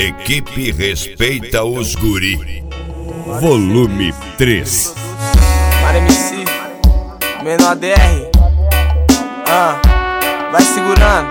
Equipe Respeita os Guri, volume 3. Para MC, menor DR. Vai segurando.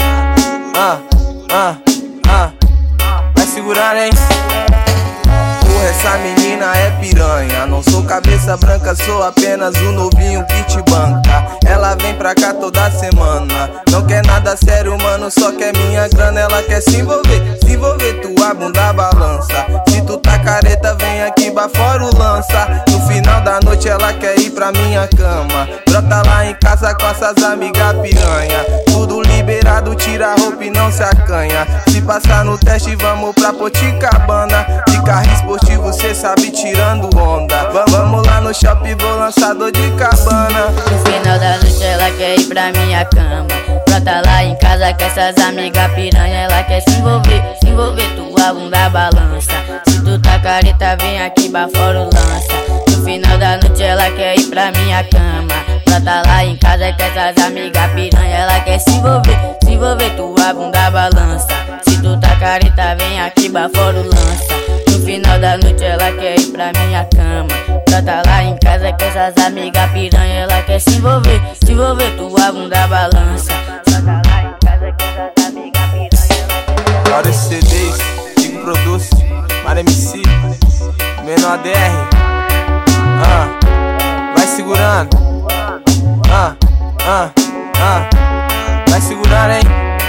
Vai segurando, hein? Porra, essa menina é piranha. Não sou cabeça branca, sou apenas um novinho que te banca. Ela vem pra cá toda semana. Não quer nada sério, mano, só quer minha grana. Ela quer se envolver, tua bunda balança. Se tu tá careta, vem aqui bafora o lança. No final da noite ela quer ir pra minha cama. Brota lá em casa com essas amigas piranha. Tudo liberado, tira a roupa e não se acanha. Se passar no teste, vamos pra Poticabana. De carro esportivo, cê sabe, tirando onda. Vamos lá no shopping, vou lançar dor de cabana. No final da noite ela quer ir pra minha cama. Brota lá em casa com essas amigas piranha. Ela quer se envolver, tua bunda balança. Se tu tá careta, vem aqui bafora o lança. No final da noite ela quer ir pra minha cama. Brota lá em casa com essas amigas piranha. Ela quer se envolver, tua bunda balança. Se tu tá careta, vem aqui bafora o lança. No final da noite ela quer ir pra minha cama. Brota lá em casa com essas amigas piranha. Ela quer se envolver, tua bunda balança. Brota lá em casa com essas amigas piranha. Vários CDs, Digo Produz, Mara MC, menor DR. Vai segurando. Vai segurando, hein?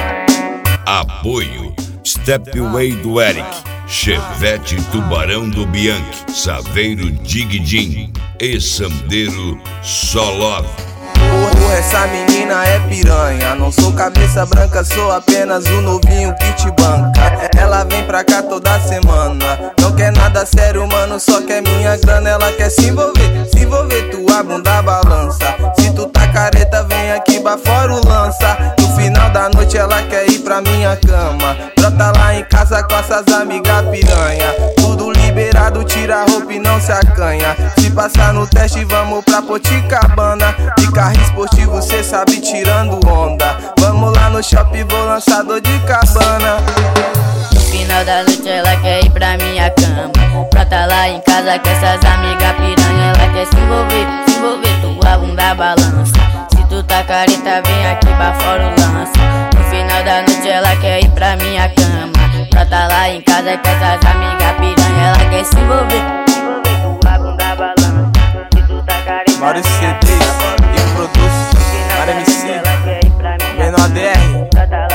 Apoio Stepway do Eric, Chevette Tubarão do Bianchi, Saveiro Digidin e Sandeiro Solov. Porra, essa menina é piranha. Não sou cabeça branca, sou apenas um novinho que te banca. Ela vem pra cá toda semana. Não quer nada sério, mano, só quer minha grana. Ela quer se envolver, tua bunda balança. Se tu tá careta, vem aqui bafora o lança. No final da noite ela quer ir pra minha cama. Brota lá em casa com essas amigas piranha. Tudo liberado, tira a roupa e não se acanha. Se passar no teste, vamos pra Poticabana. De carro esportivo, cê sabe, tirando onda. Vamos lá no shopping, vou lançar dor de cabana. No final da noite ela quer ir pra minha cama. Brota lá em casa com essas amigas piranha. Ela quer se envolver, tua bunda balança. Se tu tá careta, vem aqui bafora o lança. No final da noite ela quer ir pra minha cama. Brota lá em casa com essas amigas piranha. Ela quer se envolver, tua bunda balança. Se tu tá careta, Vários CDs, Digo Produz, Mara MC, menor DR.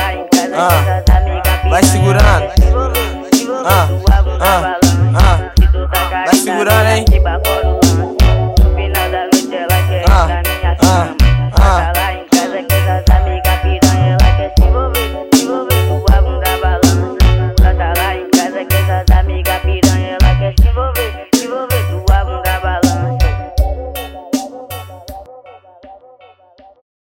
Vai segurando. Vai segurando, hein?